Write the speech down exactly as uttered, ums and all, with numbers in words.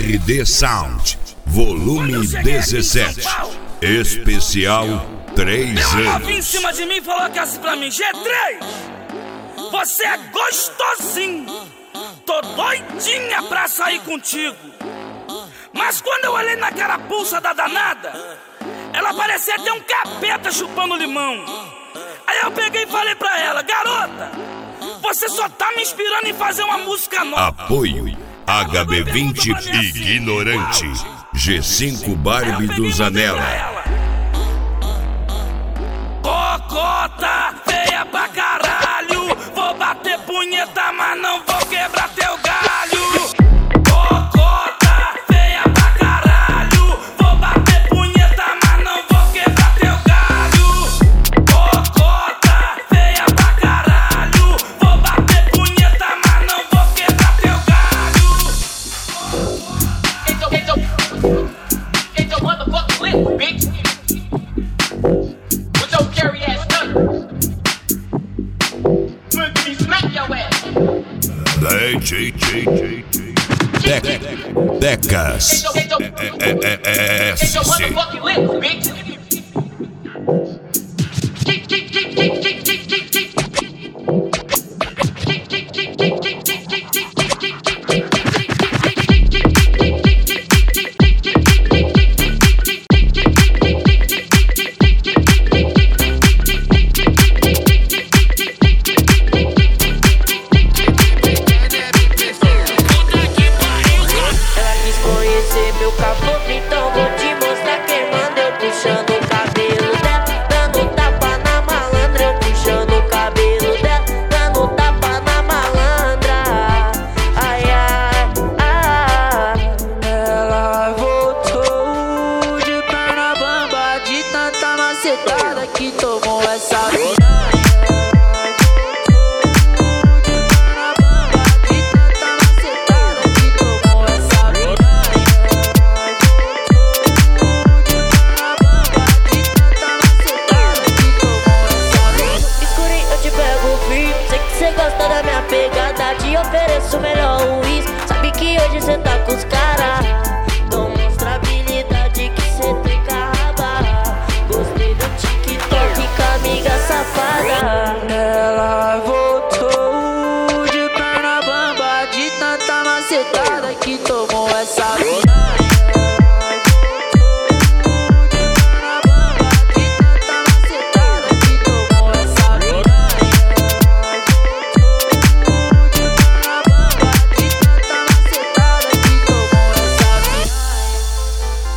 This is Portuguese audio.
R D Sound, volume dezessete, especial três Ela anos. veio em cima de mim e falou que assim pra mim: G três, você é gostosinho, tô doidinha pra sair contigo. Mas quando eu olhei na carapuça da danada, ela parecia ter um capeta chupando limão. Aí eu peguei e falei pra ela: garota, você só tá me inspirando em fazer uma música nova. Apoio H B vinte Ignorante, G cinco Barbie do Zanella. Cocota, feia pra caralho, vou bater punheta, mas não vou quebrar teu galho. Cocota, feia pra caralho, vou bater punheta, mas não vou quebrar teu galho. Cocota, feia pra caralho, vou bater punheta, mas não vou quebrar teu galho. It's your, it's your, it's your motherfucking lip, bitch. With your scary ass stutters. Make me smack your ass. D J J J Decas. It's your, it's your, É, é, é, é, it's your S. motherfucking lip, bitch.